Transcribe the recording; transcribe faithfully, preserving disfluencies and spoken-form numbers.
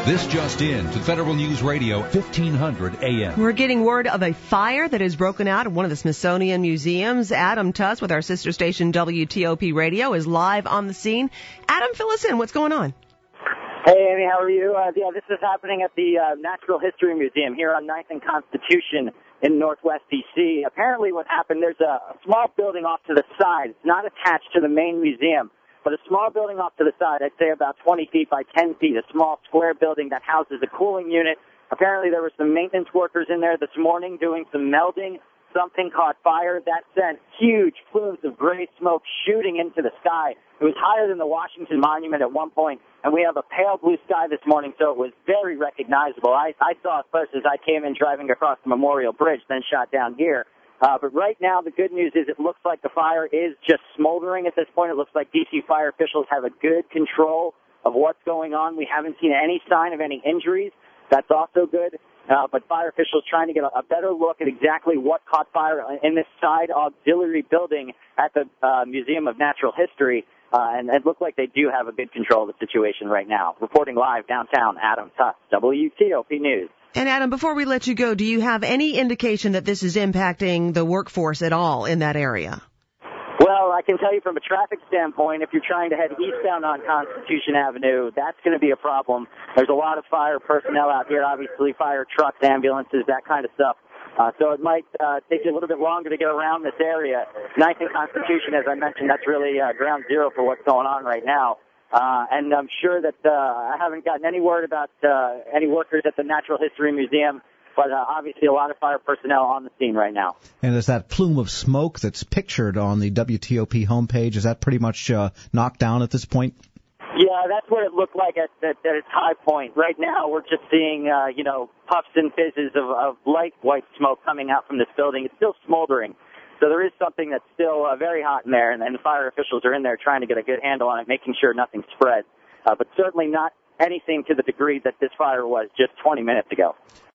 This just in to Federal News Radio, fifteen hundred A M. We're getting word of a fire that has broken out at one of the Smithsonian museums. Adam Tuss with our sister station W T O P Radio is live on the scene. Adam, fill us in. What's going on? Hey, Amy, how are you? Uh, yeah, this is happening at the uh, Natural History Museum here on ninth and Constitution in Northwest D C. Apparently what happened, there's a small building off to the side. It's not attached to the main museum, but a small building off to the side, I'd say about twenty feet by ten feet, a small square building that houses a cooling unit. Apparently there were some maintenance workers in there this morning doing some melding. Something caught fire. That sent huge plumes of gray smoke shooting into the sky. It was higher than the Washington Monument at one point, and we have a pale blue sky this morning, so it was very recognizable. I, I saw it first as I came in driving across the Memorial Bridge, then shot down here. Uh, but right now, the good news is it looks like the fire is just smoldering at this point. It looks like D C fire officials have a good control of what's going on. We haven't seen any sign of any injuries. That's also good. Uh, but fire officials trying to get a, a better look at exactly what caught fire in this side auxiliary building at the uh, Museum of Natural History. Uh, and it looks like they do have a good control of the situation right now. Reporting live downtown, Adam Tuss, W T O P News. And Adam, before we let you go, do you have any indication that this is impacting the workforce at all in that area? Well, I can tell you from a traffic standpoint, if you're trying to head eastbound on Constitution Avenue, that's going to be a problem. There's a lot of fire personnel out here, obviously fire trucks, ambulances, that kind of stuff. Uh, so it might uh, take you a little bit longer to get around this area. ninth and Constitution, as I mentioned, that's really uh, ground zero for what's going on right now. Uh, and I'm sure that uh, I haven't gotten any word about uh, any workers at the Natural History Museum, but uh, obviously a lot of fire personnel on the scene right now. And is that plume of smoke that's pictured on the W T O P homepage, is that pretty much uh, knocked down at this point? Yeah, that's what it looked like at, at, at its high point. Right now we're just seeing, uh, you know, puffs and fizzes of, of light white smoke coming out from this building. It's still smoldering. So there is something that's still uh, very hot in there, and, and the fire officials are in there trying to get a good handle on it, making sure nothing spreads. Uh, but certainly not anything to the degree that this fire was just twenty minutes ago.